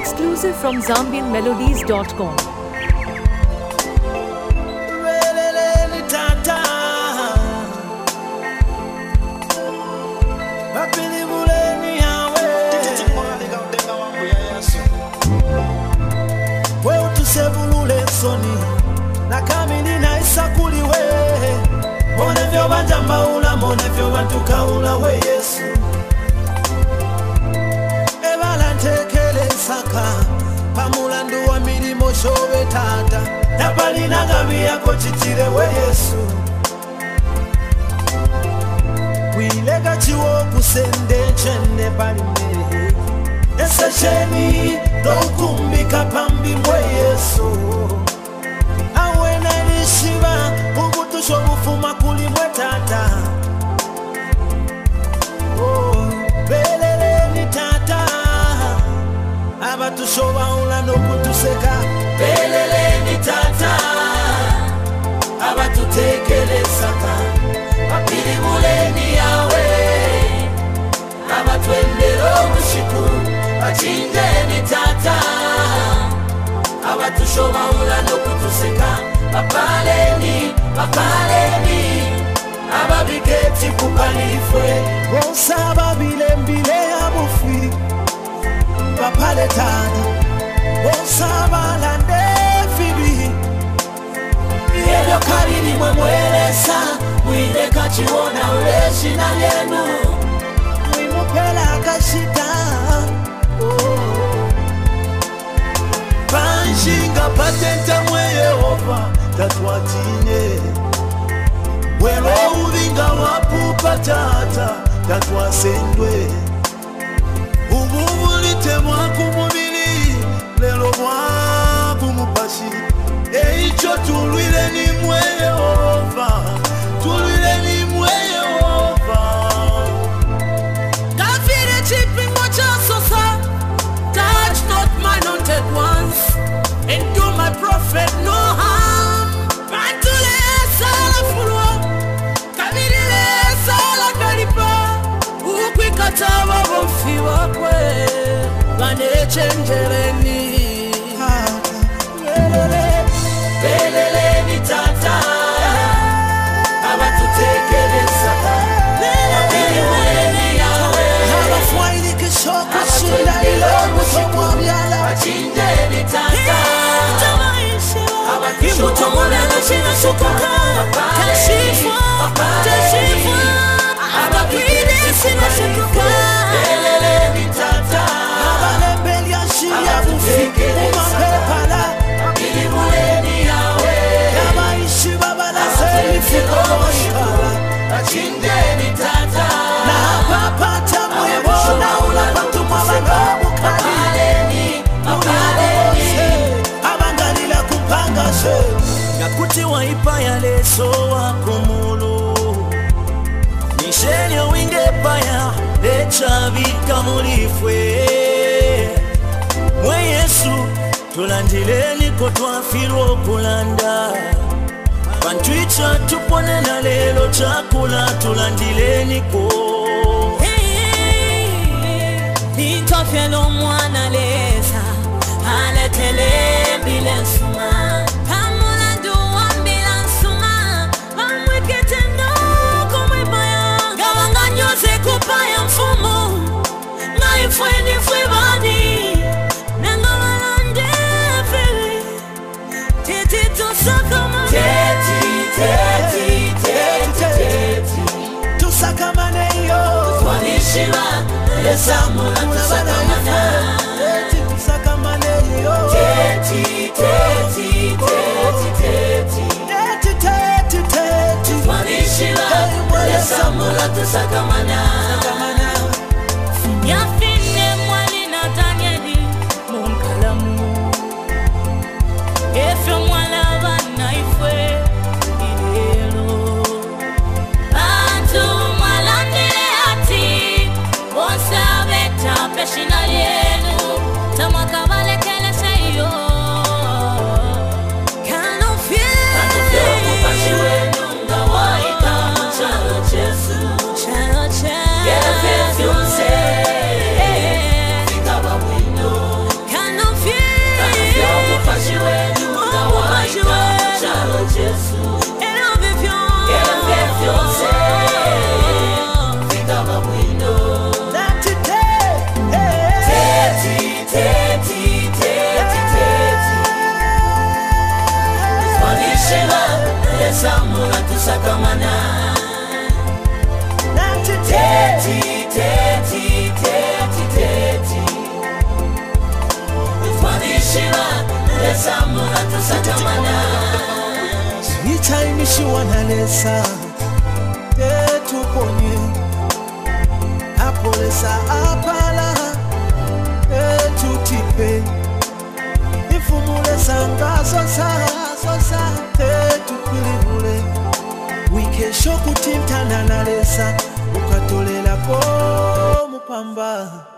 Exclusive from ZambianMelodies.com. Nakamini na isakuli we Monevyo banjamba ula monevyo bantuka ula we Yesu Ebala ntekele saka Pamulandu wa milimo showe tata Napali nagami yako chichire we Yesu Wilega chiwo kusende chene palime Ese cheni Dokumbika pambi we Yesu Shiva, Ugutu shobufuma kuli mwetata. Oh, belele ni tata. Abatu shoba ula no kutuseka. Belele ni tata. Abatu tekele saka. Papili mule ni yawe. Abatu endero mushiku. Bachinje ni tata. Abatu shoba ula no kutuseka. Papaleni Ababiketi kukalifwe Wonsaba bilembile abufi Papale tana Wonsaba lande fibi Yelyo karini mwemwelesa Mwile kachiwona uleshi na yenu Mwimupela kashita Panshinga patenta mwe Yehova Tatwatine Welo uvinga wapupa tata Tatwasendwe Ububulite mwaku mubili Lelo mwaku mupashi Eicho tulwile ni mwe Yehova Tulwile ni mwe Yehova Kafire chipping mocha sosa Touch not my anointed ones And do my prophet no harm Katawa wofi wakwe Bane chenjereni Belele ni tata Abatu tekele sata Abili mwene yawe Habafuaili kishoko shunda ilo Mushikwa miyala Bachinje ni tata Abatu shoto mwene na shina shukuka Kashifwa Kashifwa Ababwide sina shukuka Belele ni tata Abalembeli ya shia bufi Umapepala Abili muleni yawe Yamaishi babala selifiko shikala Bachinje ni tata Na papata mwebona Ulapatu mwabanga mukali Papaleni Abangalila kupanga she Nakuti waipa ya leso wakumulu Nishenyo winge paya Lecha vika mulifwe Mwe Yesu Tulandileni kotwafiro kulanda Bantuicha tupone na lelo chakula Tulandileni ko Litofelo mwana leza Aletele bile suma Pamulandu wambila suma Bamwekete kupaya mfumo na ifweni fwebani nanga walande feli teti tusakama teti tusakamane yo twanishima lesamula tusakamana teti tusakamane yo teti twanishima lesamula tusakamana Yafine mwali na Danieli Munkalamu Efe mwala vana ifwe Ilelo Bantu mwala nilehati Wosa veta peshina yenu Tamaka vale kele seyo Kanofye Kupashi wenu Ngawaika mchalo chesu Chalo chesu lesa mula tusakamana teti teti teti teti twanishira lesa mula tusakamana itaimishiwa na lesa tetuponye apolesa apala etutipe ifumulesa ngasosa tetukwilibule wikesho kutintana na lesa ukatolela po mupamba